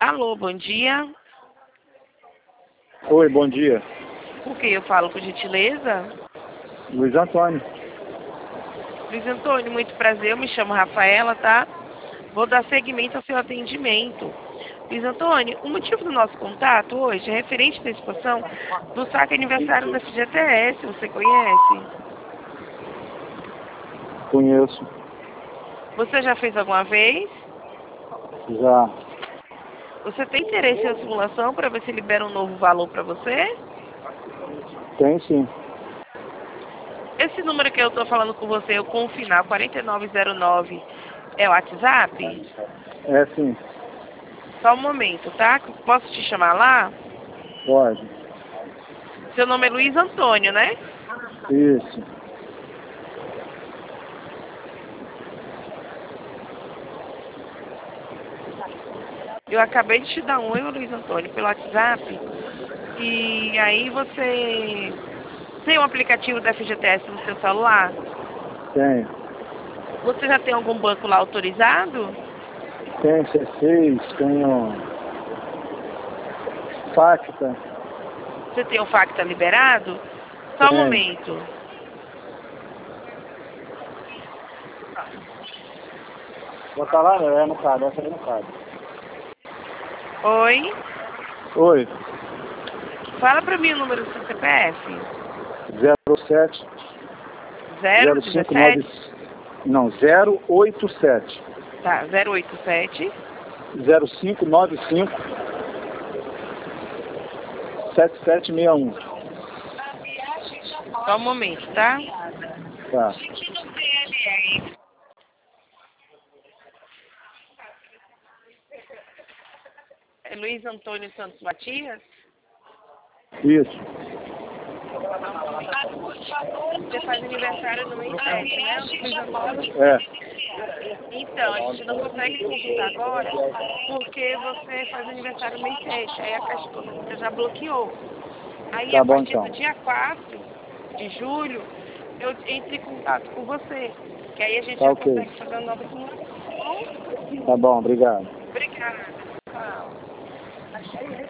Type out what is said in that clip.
Alô, bom dia. Oi, bom dia. Com quem eu falo, por gentileza? Luiz Antônio. Luiz Antônio, muito prazer. Eu me chamo Rafaela, tá? Vou dar seguimento ao seu atendimento. Luiz Antônio, o motivo do nosso contato hoje é referente à exposição do saque aniversário da FGTS. Você conhece? Conheço. Você já fez alguma vez? Já. Você tem interesse em simulação para ver se libera um novo valor para você? Tem sim. Esse número que eu estou falando com você, com o final 4909, é o WhatsApp? É sim. Só um momento, tá? Posso te chamar lá? Pode. Seu nome é Luiz Antônio, né? Isso. Eu acabei de te dar um oi, Luiz Antônio, pelo WhatsApp. E aí você tem um aplicativo da FGTS no seu celular? Tem. Você já tem algum banco lá autorizado? Tem C6, tenho Facta. Você tem o Facta liberado? Só um Tem. momento. Bota lá, é no card, essa aí no card. Oi? Oi. Fala pra mim o número do seu CPF. 07 017? 0597. Não, 087 Tá, 087 0595 7761. Só um momento, tá? Tá. É Luiz Antônio Santos Matias? Isso. Você faz aniversário no mês 7, né, Luiz Antônio? É. Então, a gente não consegue consultar agora porque você faz aniversário no mês 7. Aí a Caixa Econômica já bloqueou. Aí, Tá a bom partir então. do dia 4 de julho, eu entro em contato com você. Que aí a gente Tá já ok. consegue fazer uma nova simulação. Tá bom, obrigado. Obrigada. Tchau.